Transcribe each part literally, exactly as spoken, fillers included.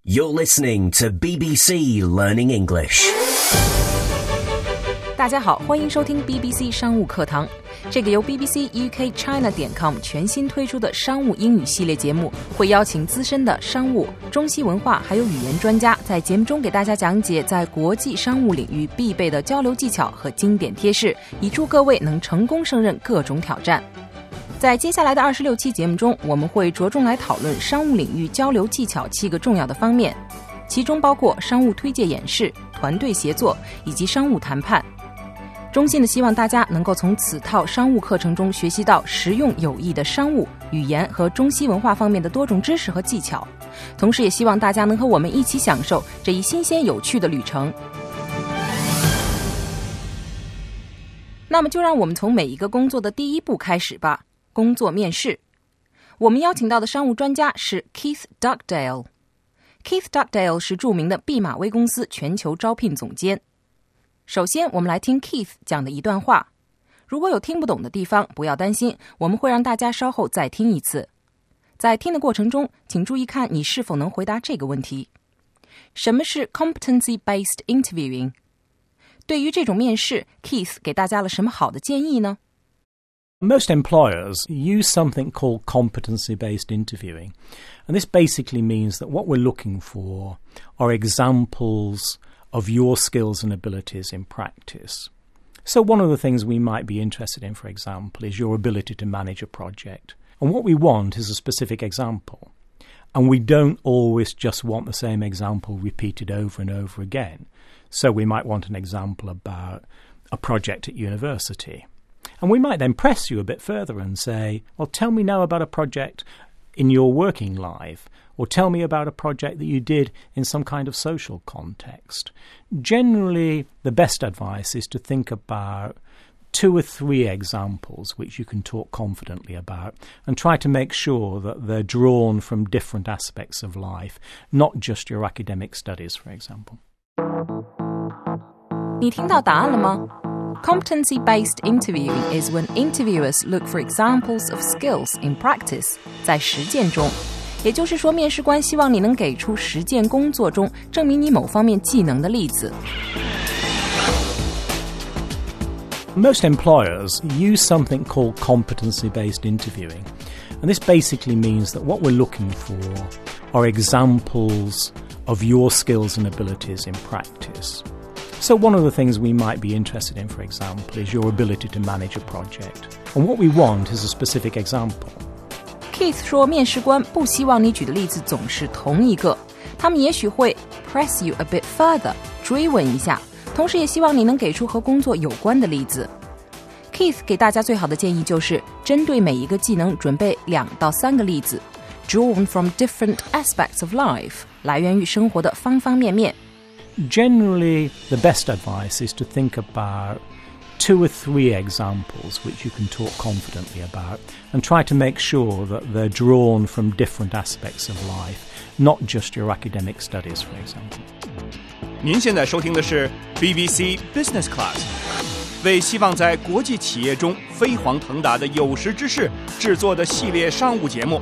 You're listening to B B C Learning English. 大家好，欢迎收听 B B C 商务课堂。这个由 B B C U K China 点 com 全新推出的商务英语系列节目，会邀请资深的商务、中西文化还有语言专家，在节目中给大家讲解在国际商务领域必备的交流技巧和经典贴士，以助各位能成功胜任各种挑战。在接下来的二十六期节目中，我们会着重来讨论商务领域交流技巧七个重要的方面，其中包括商务推介演示、团队协作以及商务谈判。衷心的希望大家能够从此套商务课程中学习到实用有益的商务、语言和中西文化方面的多种知识和技巧，同时也希望大家能和我们一起享受这一新鲜有趣的旅程。那么就让我们从每一个工作的第一步开始吧，工作面试。我们邀请到的商务专家是 Keith Dugdale。Keith Dugdale 是著名的毕马威公司全球招聘总监。首先我们来听 Keith 讲的一段话，如果有听不懂的地方不要担心，我们会让大家稍后再听一次。在听的过程中，请注意看你是否能回答这个问题：什么是 competency-based interviewing？ 对于这种面试 Keith 给大家了什么好的建议呢？ Most employers use something called competency-based interviewing, and this basically means that what we're looking for are examples of your skills and abilities in practice. So one of the things we might be interested in, for example, is your ability to manage a project. And what we want is a specific example. And we don't always just want the same example repeated over and over again. So we might want an example about a project at university. And we might then press you a bit further and say, well, tell me now about a project in your working life, or tell me about a project that you did in some kind of social context. Generally, the best advice is to think about two or three examples which you can talk confidently about and try to make sure that they're drawn from different aspects of life, not just your academic studies, for example. 你听到答案了吗？ Competency-based interviewing is when interviewers look for examples of skills in practice, 在实践中。也就是说，面试官希望你能给出实践工作中证明你某方面技能的例子。 Most employers use something called competency-based interviewing, and this basically means that what we're looking for are examples of your skills and abilities in practice. So one of the things we might be interested in, for example, is your ability to manage a project. And what we want is a specific example.Keith 说面试官不希望你举的例子总是同一个，他们也许会 press you a bit further 追问一下，同时也希望你能给出和工作有关的例子。 Keith 给大家最好的建议就是针对每一个技能准备两到三个例子， drawn from different aspects of life 来源于生活的方方面面。 Generally, the best advice is to think about two or three examples which you can talk confidently about and try to make sure that they're drawn from different aspects of life, not just your academic studies, for example. 您现在收听的是 B B C Business Class， 为希望在国际企业中飞黄腾达的有识之士制作的系列商务节目。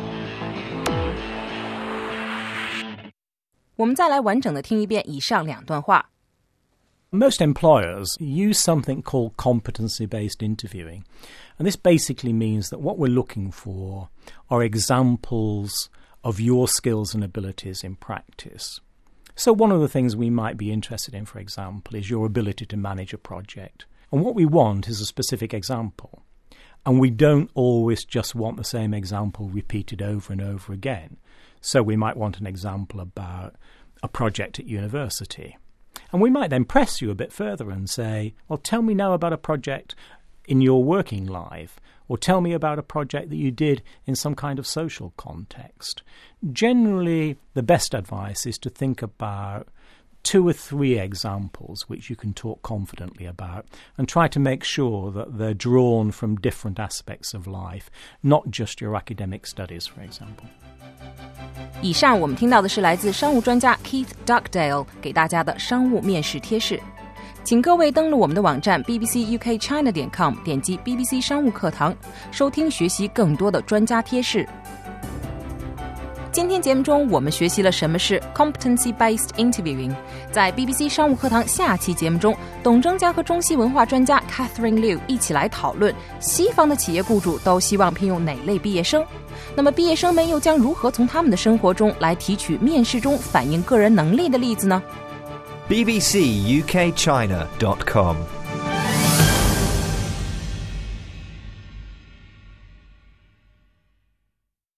我们再来完整的听一遍以上两段话。 Most employers use something called competency-based interviewing, and this basically means that what we're looking for are examples of your skills and abilities in practice. So one of the things we might be interested in, for example, is your ability to manage a project. And what we want is a specific example. And we don't always just want the same example repeated over and over again. So we might want an example about a project at university.And we might then press you a bit further and say, well, tell me now about a project in your working life, or tell me about a project that you did in some kind of social context. Generally, the best advice is to think about two or three examples which you can talk confidently about and try to make sure that they're drawn from different aspects of life, not just your academic studies, for example. 以上我们听到的是来自商务专家 Keith Dugdale 给大家的商务面试贴士，请各位登录我们的网站 B B C U K China 点 com， 点击 B B C 商务课堂，收听学习更多的专家贴士。 今天节目中我们学习了什么是 competency-based interviewing。在 B B C 商务课堂下期节目中，董正将和中西文化专家 Catherine Liu 一起来讨论西方的企业雇主都希望聘用哪类毕业生。那么毕业生们又将如何从他们的生活中来提取面试中反映个人能力的例子呢？ b b c u k china dot com